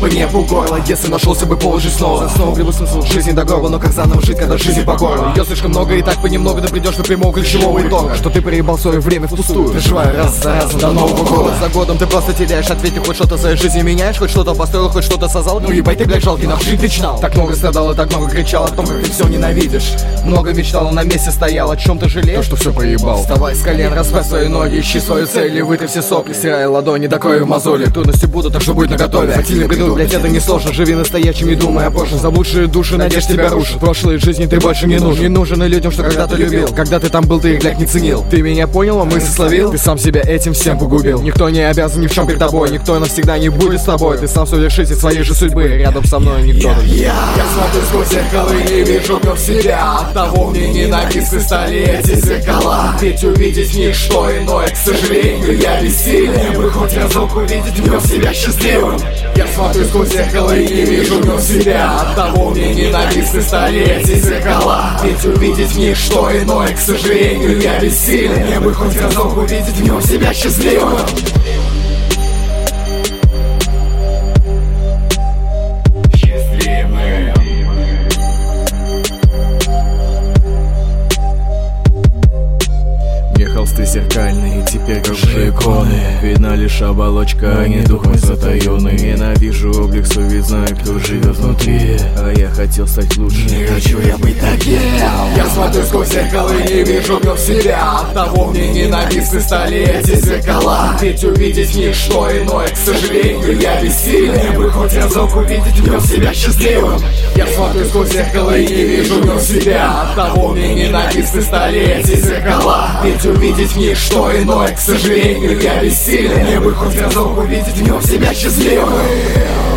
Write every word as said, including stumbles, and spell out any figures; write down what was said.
по небу горло. Если нашелся бы повод жить снова, снова гребу смысл жизни до горла. Но как заново жить, когда жизни по горло? Ее слишком много и так понемногу ты придешь до прямого ключевого итога, что ты проебал свое время впустую, проживая раз за разом до нового года. За годом ты просто теряешь ответ, ты хоть что-то в своей жизни меняешь, хоть что-то построил, хоть что-то создал. Ну ебать ты, блядь, жалкий, нахуй жить начинал. Так много страдал и так много кричал о том, как ты все ненавидишь. Много мечтал, на месте стоял, о чем ты жалеешь? То, что все проебал. Вставай с колен, расправь свои ноги, ищи свою цель и вытри все сопли, стирая ладони до крови мозоли. Трудности будут, так что будь наготове. Активный приду, блядь, это не сложно. Живи настоящим, не думай о прошлом. Заблудшие души, надежд тебя рушат. Прошлой жизни ты больше не нужен. Не нужен и людям, что когда-то любил. Когда ты там был, ты их, блядь, не ценил. Ты меня понял, а мысли словил. Ты сам себя этим всем погубил. Никто не обязан ни в чем перед тобой. Никто навсегда не будет с тобой. Ты сам совершитель своей же судьбы. Рядом со мной никто. Я, я, я смотрю сквозь зеркало и не вижу вновь себя. Оттого мне ненавистны стали эти зеркала. Ведь увидеть в них что иное, к сожалению, я бессилен. Бы хоть разок увидеть в нем себя счастливым. Я смотрю сквозь зеркало и не вижу вновь себя. Оттого мне ненавистны стали эти зеркала. Ведь увидеть в них что иное, к сожалению, я бессилен. Мне бы хоть разок увидеть в нем себя счастливым. Холсты зеркальные, теперь как же иконы. Видна лишь оболочка, а не дух мой затаённый. Ненавижу облик свой, ведь знаю, кто живет внутри. А я хотел стать лучше, не хочу я быть таким. Я смотрю сквозь зеркало и не вижу вновь себя. Оттого мне ненавистны стали эти зеркала. Ведь увидеть в них что иное, к сожалению, я бессилен. Мне бы хоть разок увидеть в нем себя счастливым. Я смотрю сквозь зеркало и не вижу вновь себя. Оттого мне ненавистны стали эти зеркала. Ведь увидеть в них что иное, к сожалению, я бессилен. Мне бы хоть разок увидеть в нем себя счастливым.